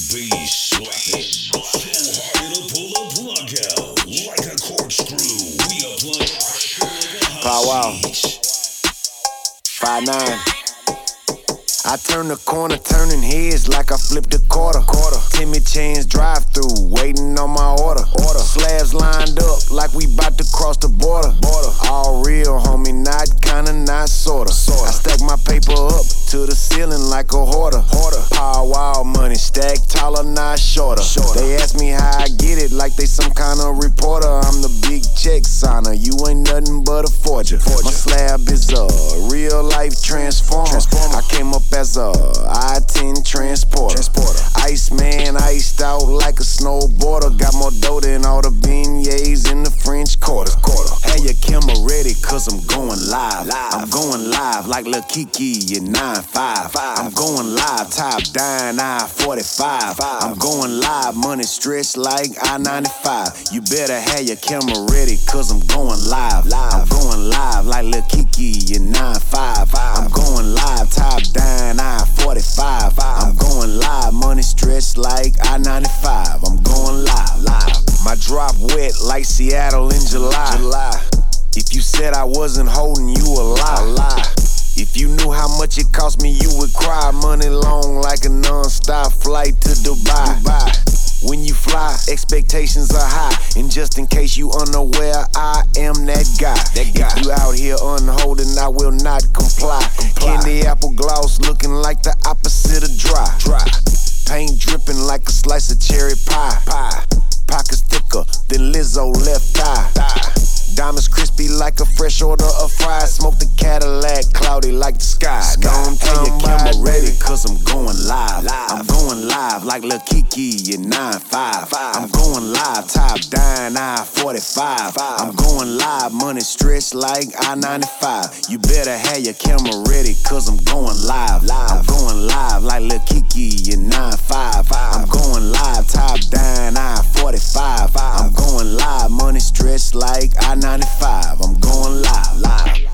be slapping. So hard it'll pull the plug out like a corkscrew. We apply pressure like a Pow wow. hostage. 5'9". I turn the corner, turning heads like I flipped a quarter. Timmy Chains drive through, waiting on my order. Slabs lined up like we bout to cross the border. All real, homie, not kinda, not sorta. I stack my paper up to the ceiling like a hoarder. Power wow money, stacked taller, not shorter. They ask me how I get it like they some kind of reporter. I'm the big check signer, you ain't nothing but a forger. My slab is a real life transformer. I came up as a I-10 transporter. Iceman iced out like a snowboarder. Got more dough than all the beignets in the French Quarter. Have your camera ready cause I'm going live. I'm going live like Lil Kiki in 9-5. I'm going live, top down I-45. I'm going live, money stretched like I-95. You better have your camera ready cause I'm going live. I'm going live like Lil Kiki in 9-5. I'm going live, top down I-45. I'm going live, money stretched like I-95. I'm going live. My drop wet like Seattle in July. If you said I wasn't holding you a lie. If you knew how much it cost me, you would cry. Money long like a non-stop flight to Dubai. When you fly, expectations are high. And just in case you unaware, I am that guy. If you out here unholding, I will not comply. Candy apple gloss looking like the opposite of dry. Paint dripping like a slice of cherry pie. Pockets thicker than Lizzo left thigh. Diamonds crispy like a fresh order of fries. Smoke the Cadillac, cloudy like the sky. Don't tell your camera ready cause I'm going live. I'm going live like Lil Kiki in 9-5. I'm going live, top down I-45. I'm going live, money stretched like I-95. You better have your camera ready cause I'm going live. I'm going live like Lil Kiki in 9-5. I'm going live, top down I-45. I'm going live, money stretched like I-95. I'm going live.